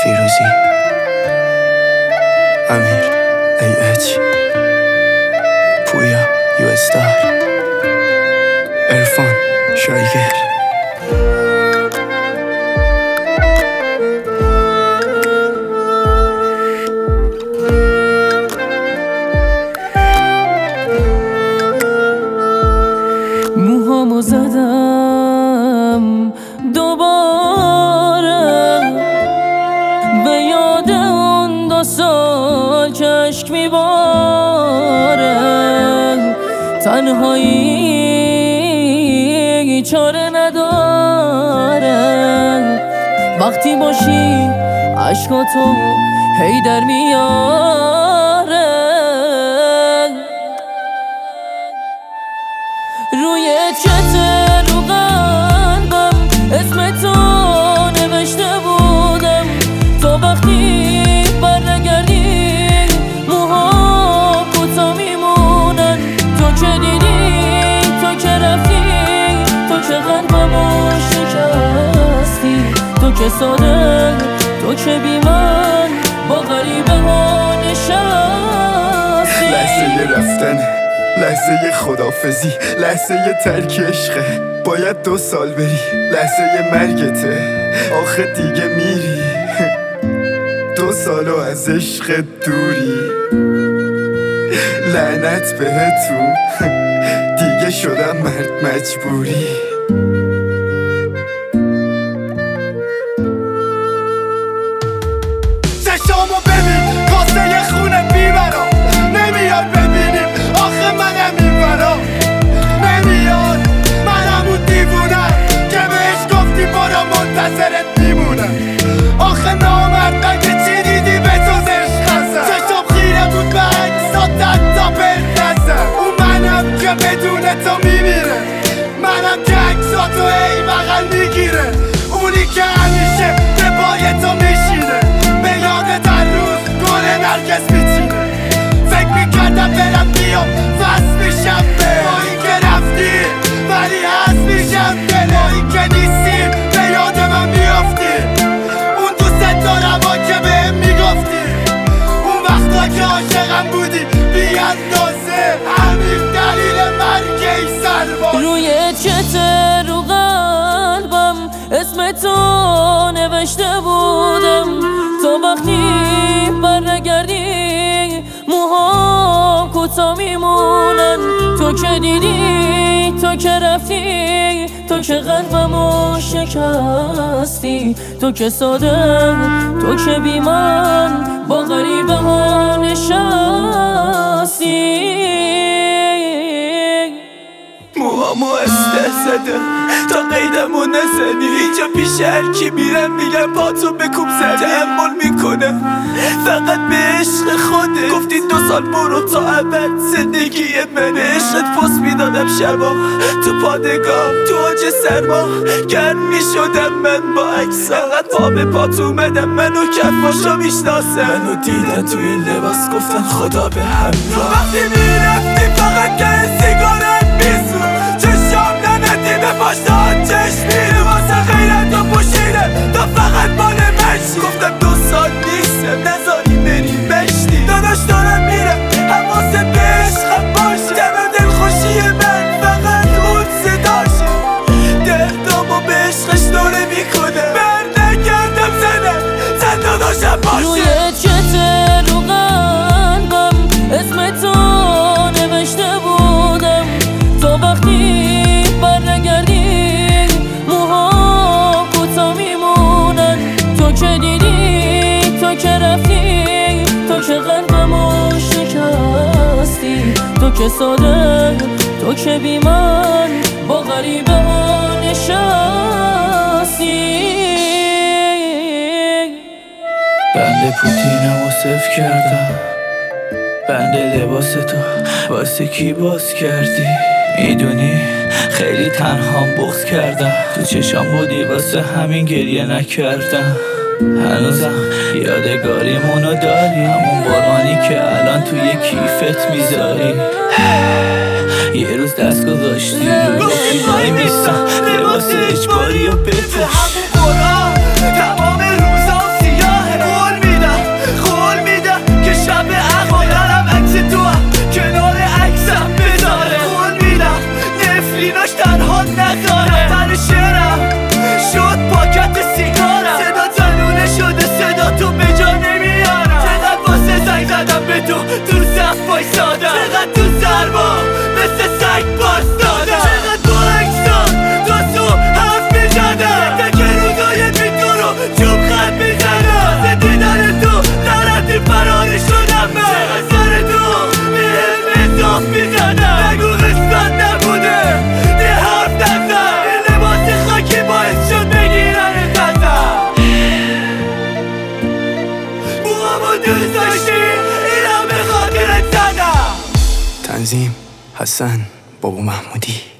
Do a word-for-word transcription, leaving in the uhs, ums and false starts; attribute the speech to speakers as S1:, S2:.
S1: فیروزی، امیر، ای اچ، پویا، یو استار، عرفان، شایگر.
S2: موهامو زدم دوباره به یاد اون دو سال که عشق میباره. تنهایی چاره نداره، وقتی باشی عشقاتو هی در میاره. روی چت رو قلبم اسم تو نوشته بودم. تو وقتی برنگردی موها کوتا میمونن. تو که دیدی، تو که رفتی، تو که قلبمو شکستی. تو که ساده، تو که بی من با غریبه ها نشستی.
S1: لحظه رفتن، لحظه خدافزی، لحظه ترک عشقه، باید دو سال بری. لحظه مرگته، آخه دیگه میری. دو سالو از عشق دوری، لعنت بهتون، دیگه شدم مرد مجبوری. چشامو ببین، کاسه خونه بیبرام نمیاد ببینیم. آخه منم این برا نمیاد، منم اون دیوونم که بهش گفتی برا منتظرت میمونم. آخه نامرد که چی دیدی به تو زشت خزم. چشم خیره بود به عکساتت تا بلتزم. اون منم که بدون تو میمیره، منم که عکساتو ای بغل میگیره. اونی که همیشه به پای تو میشینه، به یادت هر روز گل نرگس میچینه. فکر میکردم برم بیام وصل میشم به ما این که رفتی، ولی هست میشم دل ما این که نیستیم به یاد من میافتی. اون دوست دارم ها که بهم میگفتی، اون وقتا که عاشقم بودی بی اندازه. همین دلیل مرگ ای سرباز.
S2: روی چت رو قلبم اسم تو نوشته بودم. تو وقتی برنگردی موهام کوتا میمونن. تو که دیدی، تو که رفتی، تو که قلبمو شکستی. تو که ساده، تو که بی من با غریبه ها نشستی.
S3: موهامو استه زده تا قیدمو نزنی. اینجا پیش هر کی میرم میگم پاتو بکوب زدی. تحمل میکنه فقط به عشق خوده. گفتی دو سال برو تا ابد زندگی منه. عشقت پست میدادم شبا تو پادگاه، تو آج سرما گرم میشدم من با عکسا. انقدر پا به پات اومدم منو کفاشا میشناسم. منو دیدن تو این لباس گفتن خدا به همراه. وقتی میرفتی فقط که سیگارت میسون. چشم ننتی به پاشتان چشمیره، واسه غیرت و پوشیره تا فقط مال منشی. گفتم دو سال نیستم نذاری بری بشتی. داداش دارم میرم حواست به عشقم باشه. دم دلخوشی من فقط اون صداشه. دردامو به عشقش دوره میکنه. بر نکردم زنم زن داداشم باشه.
S2: روی چت رو قلبم اسم تو نوشته بودم. تو وقتی برنگردی موها کوتا میمونن. تو که دیدی، تو که رفتی، تو که قلبمو شکستی. تو که ساده، تو که بی من با غریبه ها نشستی.
S3: بنده پوتینمو صفر کردم، بنده لباس تو واسه کی باز کردی؟ میدونی خیلی تنهام بغض کردم. تو چشام بودی واسه همین گریه نکردم. هنوزم یادگاریمونو داری، همون بارانی که الان توی کیفت میذاری. یه روز دست گذاشتی روی شیدایی میستم، لباس اجباری و بپوش.
S4: تمام روزا سیاهه،
S1: نظیم، حسن، بابا محمودی.